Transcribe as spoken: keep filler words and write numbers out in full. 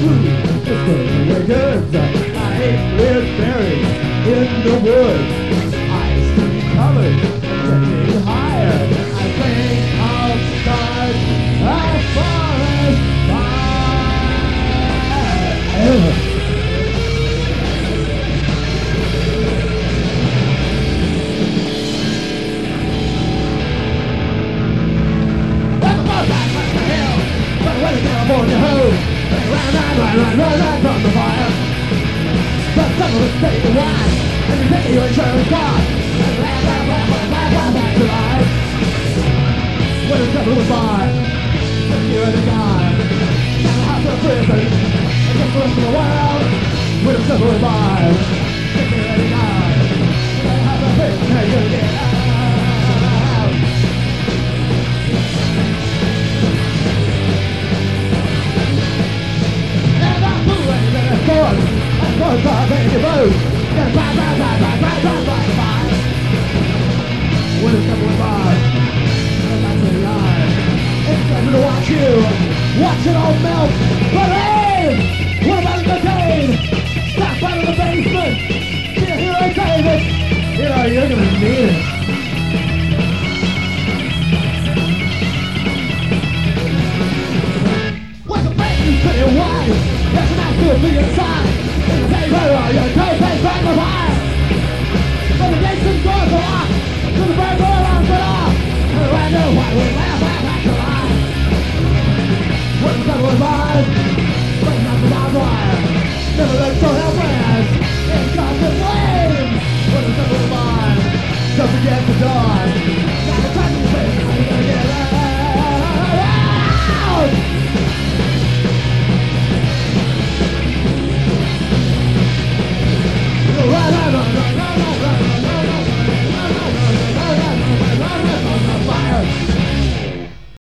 Just the wicked. I ate live buried in the woods. Ice cream covered, getting higher. I think I'll start a forest fire. California home, run, run, run, run, run, run from the fire. But some of us stay the wine, and you pay your insurance cost, and laugh, laugh, laugh, laugh, laugh, laugh back to life. When the devil was by, and you're the guy, now the house of prison, and just the rest of the world. When the devil was by, and you're the guy, now the house of prison, and you're the guy. I'm going to make you move. Then bye, bye, bye, bye, bye, bye, bye, bye. When it's coming by, I'm not really alive. It's pleasure to watch you, watch it all melt. But hey, what about the cocaine? Stop out of the basement. Here, here I David. You know, you're gonna need it. What's a brand new pretty wife? That's a nice good thing inside. In the paper, all your toothpaste back the fire. But the gates and doors are locked, so the bird door alarms went off. And the random white would laugh, laugh, laugh to life. When the devil was alive, breaking up the barbed wire. Never looked so